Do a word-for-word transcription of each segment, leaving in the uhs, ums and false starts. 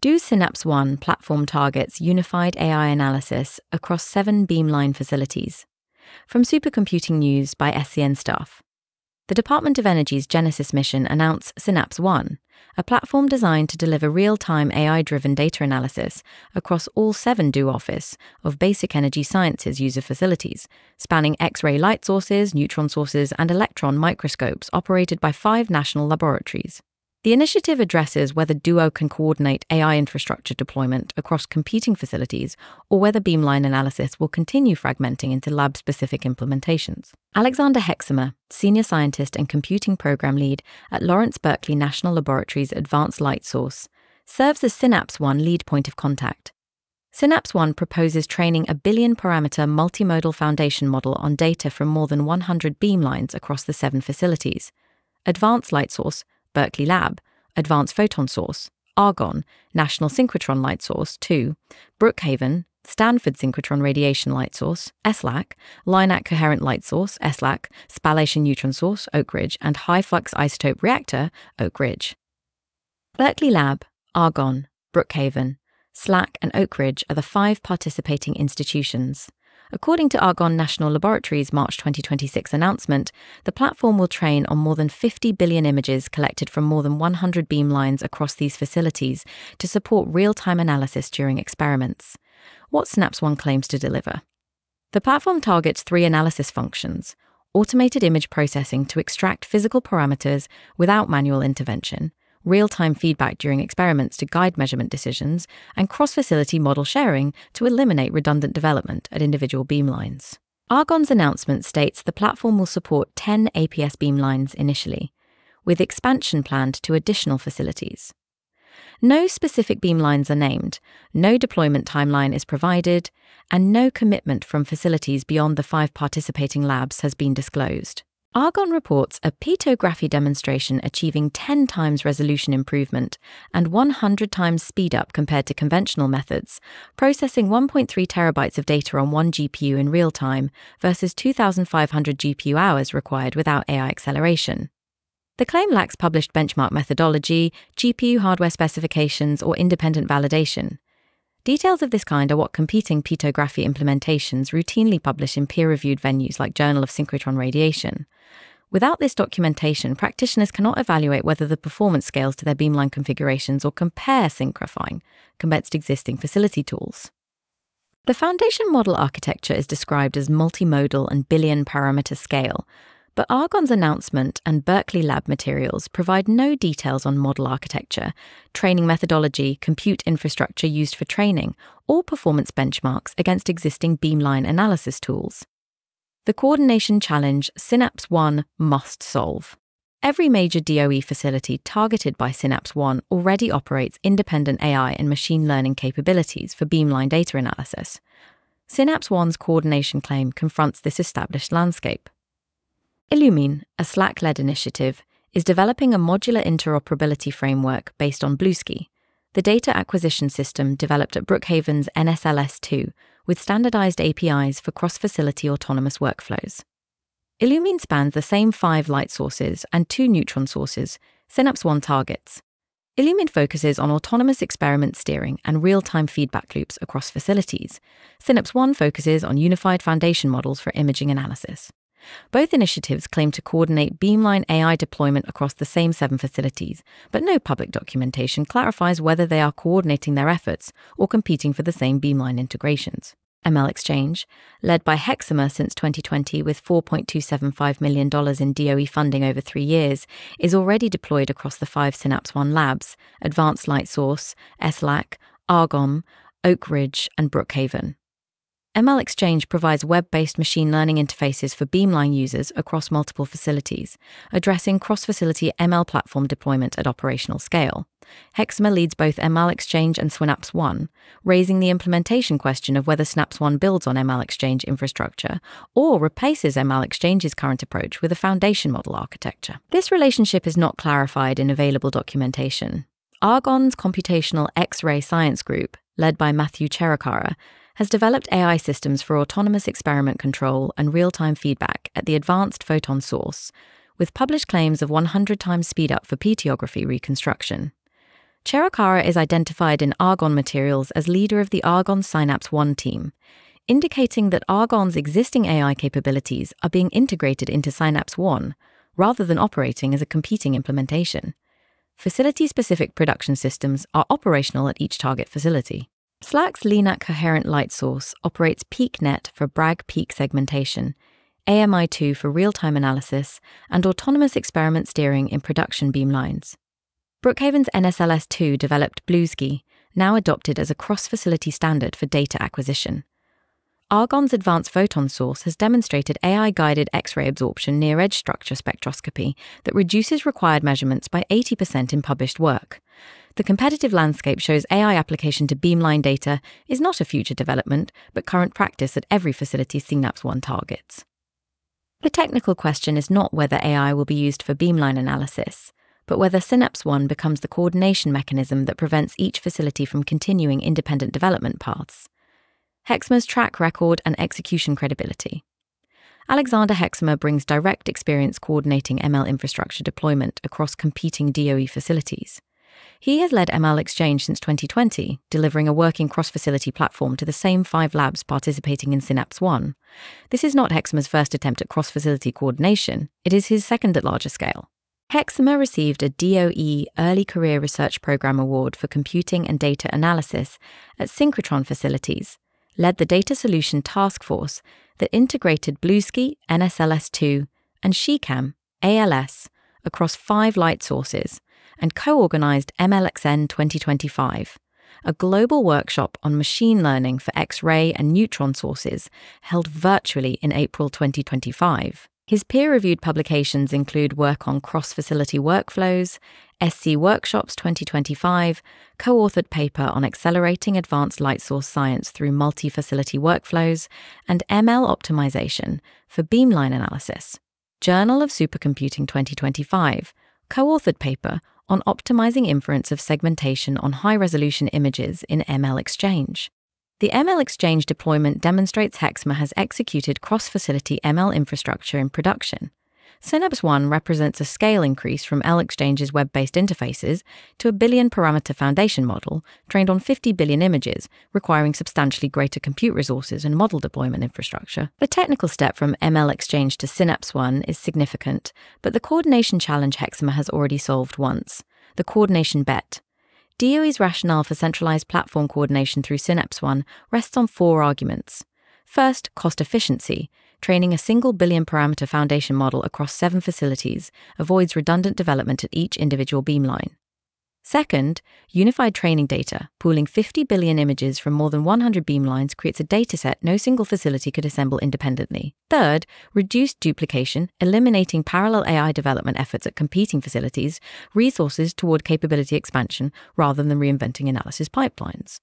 Do Synapse One platform targets unified A I analysis across seven Beamline facilities. From Supercomputing News by S C N staff. The Department of Energy's Genesis mission announced Synapse One, a platform designed to deliver real-time A I-driven data analysis across all seven D O office of basic energy sciences user facilities, spanning X-ray light sources, neutron sources, and electron microscopes operated by five national laboratories. The initiative addresses whether D U O can coordinate A I infrastructure deployment across competing facilities or whether Beamline analysis will continue fragmenting into lab-specific implementations. Alexander Hexamer, Senior Scientist and Computing Program Lead at Lawrence Berkeley National Laboratory's Advanced Light Source, serves as Synapse One lead point of contact. Synapse One proposes training a billion-parameter multimodal foundation model on data from more than one hundred beamlines across the seven facilities. Advanced Light Source, Berkeley Lab, Advanced Photon Source, Argonne, National Synchrotron Light Source two, Brookhaven, Stanford Synchrotron Radiation Light Source, S L A C, LINAC Coherent Light Source, S L A C, Spallation Neutron Source, Oak Ridge, and High Flux Isotope Reactor, Oak Ridge. Berkeley Lab, Argonne, Brookhaven, S L A C, and Oak Ridge are the five participating institutions. According to Argonne National Laboratory's March twenty twenty-six announcement, the platform will train on more than fifty billion images collected from more than one hundred beamlines across these facilities to support real-time analysis during experiments. What Synapse One claims to deliver. The platform targets three analysis functions: automated image processing to extract physical parameters without manual intervention, real-time feedback during experiments to guide measurement decisions, and cross-facility model sharing to eliminate redundant development at individual beamlines. Argonne's announcement states the platform will support ten A P S beamlines initially, with expansion planned to additional facilities. No specific beamlines are named, no deployment timeline is provided, and no commitment from facilities beyond the five participating labs has been disclosed. Argonne reports a pictography demonstration achieving ten times resolution improvement and one hundred times speed-up compared to conventional methods, processing one point three terabytes of data on one G P U in real time versus two thousand five hundred G P U hours required without A I acceleration. The claim lacks published benchmark methodology, G P U hardware specifications, or independent validation. Details of this kind are what competing pictography implementations routinely publish in peer-reviewed venues like Journal of Synchrotron Radiation. Without this documentation, practitioners cannot evaluate whether the performance scales to their beamline configurations or compare synchrifying against existing facility tools. The foundation model architecture is described as multimodal and billion-parameter scale, but Argonne's announcement and Berkeley Lab materials provide no details on model architecture, training methodology, compute infrastructure used for training, or performance benchmarks against existing beamline analysis tools. The coordination challenge Synapse One must solve. Every major D O E facility targeted by Synapse One already operates independent A I and machine learning capabilities for beamline data analysis. Synapse One's coordination claim confronts this established landscape. Illumine, a Slack-led initiative, is developing a modular interoperability framework based on Bluesky, the data acquisition system developed at Brookhaven's N S L S two with standardized A P Is for cross-facility autonomous workflows. Illumine spans the same five light sources and two neutron sources Synapse One targets. Illumine focuses on autonomous experiment steering and real-time feedback loops across facilities. Synapse One focuses on unified foundation models for imaging analysis. Both initiatives claim to coordinate beamline A I deployment across the same seven facilities, but no public documentation clarifies whether they are coordinating their efforts or competing for the same beamline integrations. M L Exchange, led by Hexamer since twenty twenty with four point two seven five million dollars in D O E funding over three years, is already deployed across the five Synapse One labs, Advanced Light Source, S L A C, Argonne, Oak Ridge, and Brookhaven. M L Exchange provides web-based machine learning interfaces for beamline users across multiple facilities, addressing cross-facility M L platform deployment at operational scale. Hexamer leads both M L Exchange and Synapse One, raising the implementation question of whether Synapse One builds on M L Exchange infrastructure or replaces M L Exchange's current approach with a foundation model architecture. This relationship is not clarified in available documentation. Argonne's Computational X-ray Science Group, led by Matthew Cherakara, has developed A I systems for autonomous experiment control and real-time feedback at the Advanced Photon Source, with published claims of one hundred times speed-up for pictography reconstruction. Cherokara is identified in Argonne materials as leader of the Argonne Synapse one team, indicating that Argonne's existing A I capabilities are being integrated into Synapse one, rather than operating as a competing implementation. Facility-specific production systems are operational at each target facility. Slack's LeanAC coherent light source operates PeakNet for Bragg peak segmentation, A M I two for real-time analysis, and autonomous experiment steering in production beamlines. Brookhaven's N S L S two developed Bluesky, now adopted as a cross-facility standard for data acquisition. Argonne's advanced photon source has demonstrated A I-guided X-ray absorption near-edge structure spectroscopy that reduces required measurements by eighty percent in published work. The competitive landscape shows A I application to beamline data is not a future development, but current practice at every facility Synapse one targets. The technical question is not whether A I will be used for beamline analysis, but whether Synapse one becomes the coordination mechanism that prevents each facility from continuing independent development paths. Hexamer's track record and execution credibility. Alexander Hexamer brings direct experience coordinating M L infrastructure deployment across competing D O E facilities. He has led M L Exchange since twenty twenty, delivering a working cross-facility platform to the same five labs participating in Synapse one. This is not Hexamer's first attempt at cross-facility coordination, it is his second at larger scale. Hexamer received a D O E Early Career Research Program Award for Computing and Data Analysis at Synchrotron facilities, led the Data Solution Task Force that integrated Bluesky, N S L S two, and SheCam, A L S, across five light sources, and co-organized M L X N twenty twenty-five, a global workshop on machine learning for X-ray and neutron sources held virtually in April twenty twenty-five. His peer-reviewed publications include work on cross-facility workflows, S C Workshops twenty twenty-five, co-authored paper on accelerating advanced light source science through multi-facility workflows, and M L optimization for beamline analysis, Journal of Supercomputing twenty twenty-five, co-authored paper on optimizing inference of segmentation on high-resolution images in M L Exchange. The M L Exchange deployment demonstrates Hexamer has executed cross-facility M L infrastructure in production. Synapse one represents a scale increase from M L Exchange's web-based interfaces to a billion-parameter foundation model trained on fifty billion images, requiring substantially greater compute resources and model deployment infrastructure. The technical step from M L Exchange to Synapse one is significant, but the coordination challenge Hexamer has already solved once: the coordination bet. D O E's rationale for centralized platform coordination through Synapse one rests on four arguments. First, cost efficiency. Training a single billion-parameter foundation model across seven facilities avoids redundant development at each individual beamline. Second, unified training data. Pooling fifty billion images from more than one hundred beamlines creates a dataset no single facility could assemble independently. Third, reduced duplication, eliminating parallel A I development efforts at competing facilities, resources toward capability expansion rather than reinventing analysis pipelines.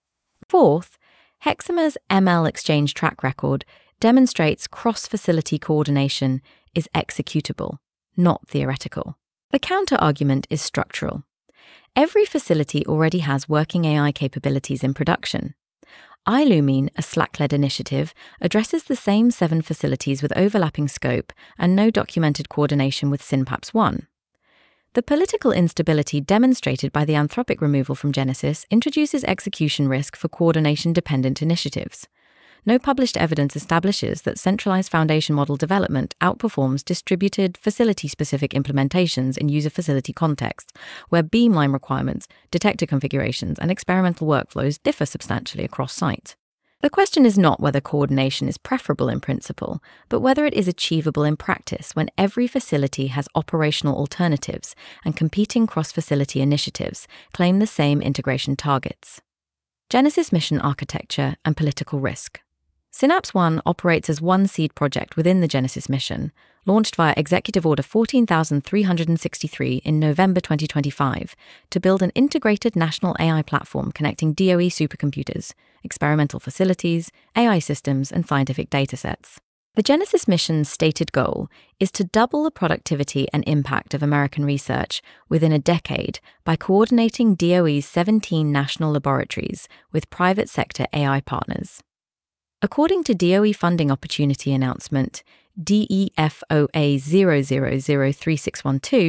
Fourth, Hexamer's M L Exchange track record demonstrates cross-facility coordination is executable, not theoretical. The counter-argument is structural. Every facility already has working A I capabilities in production. iLumine, a Slack-led initiative, addresses the same seven facilities with overlapping scope and no documented coordination with Synapse one. The political instability demonstrated by the Anthropic removal from Genesis introduces execution risk for coordination-dependent initiatives. No published evidence establishes that centralized foundation model development outperforms distributed facility-specific implementations in user-facility contexts, where beamline requirements, detector configurations, and experimental workflows differ substantially across sites. The question is not whether coordination is preferable in principle, but whether it is achievable in practice when every facility has operational alternatives and competing cross-facility initiatives claim the same integration targets. Genesis mission architecture and political risk. Synapse one operates as one seed project within the Genesis mission, launched via Executive Order fourteen thousand three hundred sixty-three in November twenty twenty-five, to build an integrated national A I platform connecting D O E supercomputers, experimental facilities, A I systems, and scientific datasets. The Genesis mission's stated goal is to double the productivity and impact of American research within a decade by coordinating D O E's seventeen national laboratories with private sector A I partners. According to D O E Funding Opportunity Announcement D E F O A zero zero zero three six one two,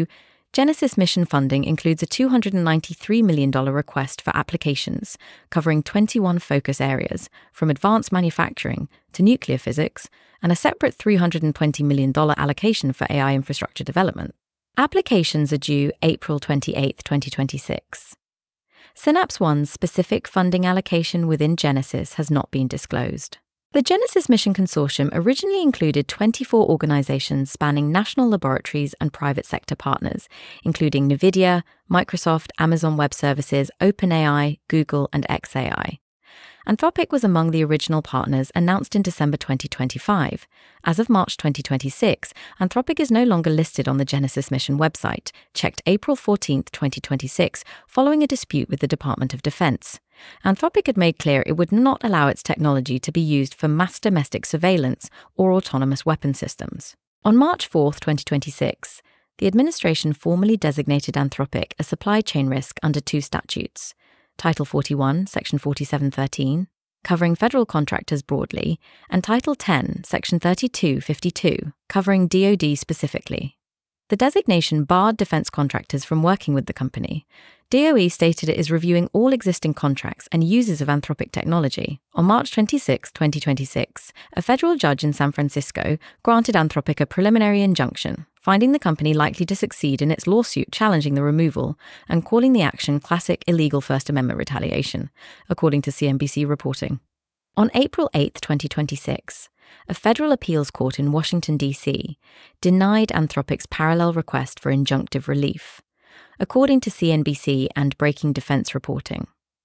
Genesis mission funding includes a two hundred ninety-three million dollars request for applications covering twenty-one focus areas, from advanced manufacturing to nuclear physics, and a separate three hundred twenty million dollars allocation for A I infrastructure development. Applications are due April twenty-eighth, twenty twenty-six. Synapse One's specific funding allocation within Genesis has not been disclosed. The Genesis Mission Consortium originally included twenty-four organizations spanning national laboratories and private sector partners, including NVIDIA, Microsoft, Amazon Web Services, OpenAI, Google, and xAI. Anthropic was among the original partners announced in December twenty twenty-five. As of March twenty twenty-six, Anthropic is no longer listed on the Genesis Mission website, checked April fourteenth, twenty twenty-six, following a dispute with the Department of Defense. Anthropic had made clear it would not allow its technology to be used for mass domestic surveillance or autonomous weapon systems. On March fourth, twenty twenty-six, the administration formally designated Anthropic a supply chain risk under two statutes: Title forty-one, Section forty-seven thirteen, covering federal contractors broadly, and Title ten, Section thirty-two fifty-two, covering D O D specifically. The designation barred defense contractors from working with the company. D O E stated it is reviewing all existing contracts and users of Anthropic technology. On March twenty-sixth, twenty twenty-six, a federal judge in San Francisco granted Anthropic a preliminary injunction, finding the company likely to succeed in its lawsuit challenging the removal and calling the action classic illegal First Amendment retaliation, according to C N B C reporting. On April eighth, twenty twenty-six, a federal appeals court in Washington, D C denied Anthropic's parallel request for injunctive relief, according to C N B C and Breaking Defense reporting.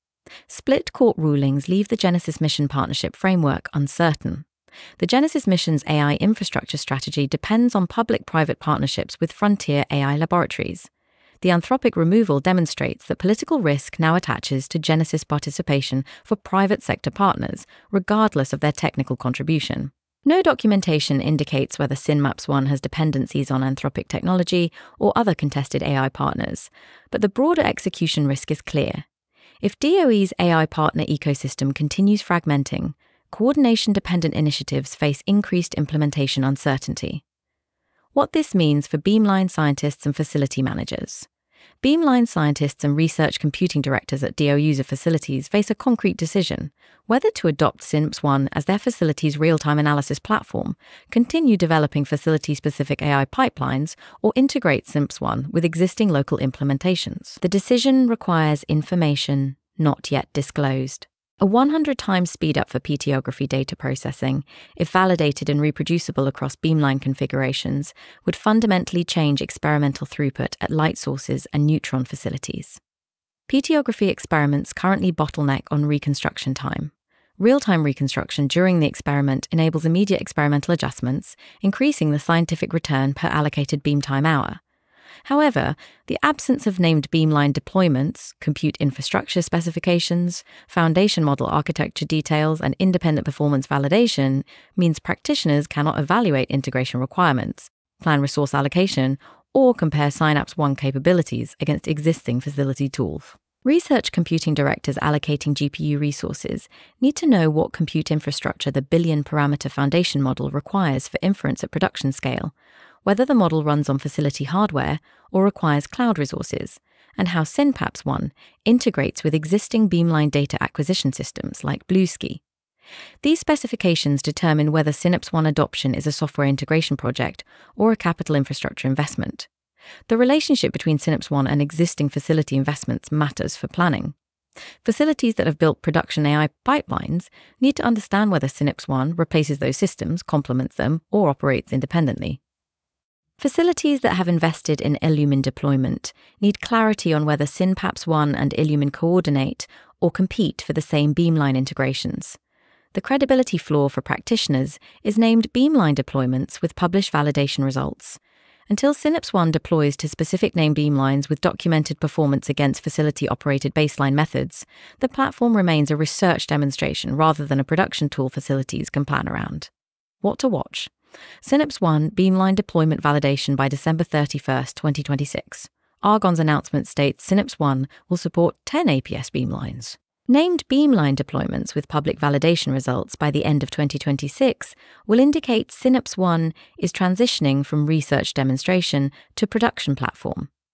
Split court rulings leave the Genesis Mission partnership framework uncertain. The Genesis Mission's A I infrastructure strategy depends on public-private partnerships with frontier A I laboratories. The Anthropic removal demonstrates that political risk now attaches to Genesis participation for private sector partners, regardless of their technical contribution. No documentation indicates whether Synapse One has dependencies on Anthropic technology or other contested A I partners, but the broader execution risk is clear. If D O E's A I partner ecosystem continues fragmenting, coordination-dependent initiatives face increased implementation uncertainty. What this means for Beamline scientists and facility managers. Beamline scientists and research computing directors at D O user facilities face a concrete decision: whether to adopt Synapse One as their facility's real-time analysis platform, continue developing facility-specific A I pipelines, or integrate Synapse One with existing local implementations. The decision requires information not yet disclosed. A one hundred times speed-up for peteography data processing, if validated and reproducible across Beamline configurations, would fundamentally change experimental throughput at light sources and neutron facilities. Peteography experiments currently bottleneck on reconstruction time. Real-time reconstruction during the experiment enables immediate experimental adjustments, increasing the scientific return per allocated beam time hour. However, the absence of named Beamline deployments, compute infrastructure specifications, foundation model architecture details, and independent performance validation means practitioners cannot evaluate integration requirements, plan resource allocation, or compare Synapse One capabilities against existing facility tools. Research computing directors allocating G P U resources need to know what compute infrastructure the billion-parameter foundation model requires for inference at production scale, whether the model runs on facility hardware or requires cloud resources, and how Synapse One integrates with existing Beamline data acquisition systems like Bluesky. These specifications determine whether Synapse One adoption is a software integration project or a capital infrastructure investment. The relationship between Synapse One and existing facility investments matters for planning. Facilities that have built production A I pipelines need to understand whether Synapse One replaces those systems, complements them, or operates independently. Facilities that have invested in Illumin deployment need clarity on whether Synapse One and Illumin coordinate or compete for the same Beamline integrations. The credibility flaw for practitioners is named Beamline deployments with published validation results. Until Synapse One deploys to specific name Beamlines with documented performance against facility-operated baseline methods, the platform remains a research demonstration rather than a production tool facilities can plan around. What to watch? Synapse One Beamline deployment validation by December thirty-first, twenty twenty-six. Argon's announcement states Synapse One will support ten A P S Beamlines. Named Beamline deployments with public validation results by the end of twenty twenty-six will indicate Synapse One is transitioning from research demonstration to production platform.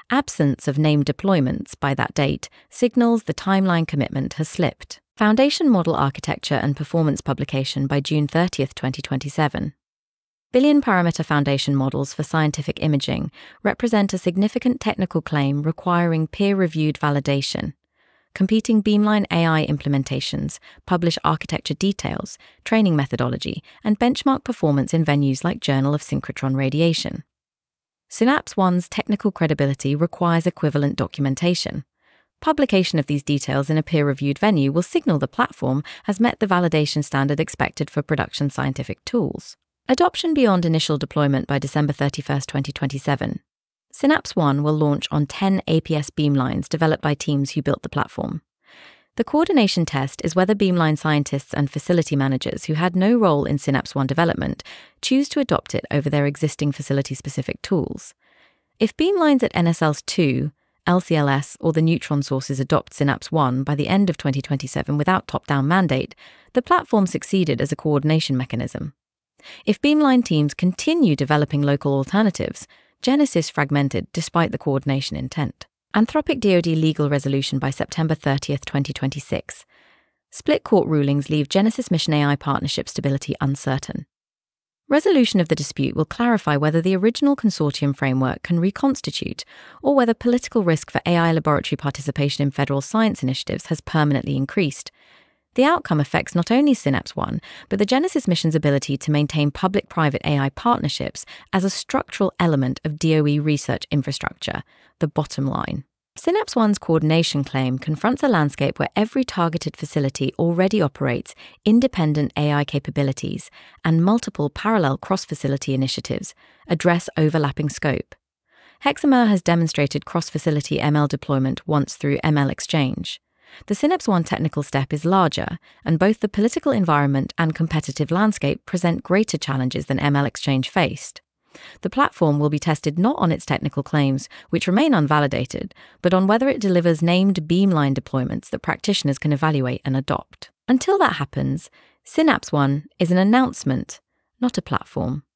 Absence of named deployments by that date signals the timeline commitment has slipped. Foundation Model Architecture and Performance publication by June thirtieth, twenty twenty-seven. Billion parameter foundation models for scientific imaging represent a significant technical claim requiring peer-reviewed validation. Competing Beamline A I implementations publish architecture details, training methodology, and benchmark performance in venues like Journal of Synchrotron Radiation. Synapse One's technical credibility requires equivalent documentation. Publication of these details in a peer-reviewed venue will signal the platform has met the validation standard expected for production scientific tools. Adoption beyond initial deployment by December thirty-first, twenty twenty-seven. Synapse One will launch on ten A P S beamlines developed by teams who built the platform. The coordination test is whether beamline scientists and facility managers who had no role in Synapse One development choose to adopt it over their existing facility-specific tools. If beamlines at N S L S two, L C L S, or the Neutron sources adopt Synapse One by the end of twenty twenty-seven without top-down mandate, the platform succeeded as a coordination mechanism. If beamline teams continue developing local alternatives, Genesis fragmented despite the coordination intent. Anthropic D O D legal resolution by September thirtieth, twenty twenty-six. Split court rulings leave Genesis Mission A I partnership stability uncertain. Resolution of the dispute will clarify whether the original consortium framework can reconstitute, or whether political risk for A I laboratory participation in federal science initiatives has permanently increased. The outcome affects not only Synapse One, but the Genesis mission's ability to maintain public-private A I partnerships as a structural element of D O E research infrastructure, the bottom line. Synapse One's coordination claim confronts a landscape where every targeted facility already operates independent A I capabilities, and multiple parallel cross-facility initiatives address overlapping scope. Hexamer has demonstrated cross-facility M L deployment once through M L Exchange. The Synapse One technical step is larger, and both the political environment and competitive landscape present greater challenges than M L Exchange faced. The platform will be tested not on its technical claims, which remain unvalidated, but on whether it delivers named beamline deployments that practitioners can evaluate and adopt. Until that happens, Synapse One is an announcement, not a platform.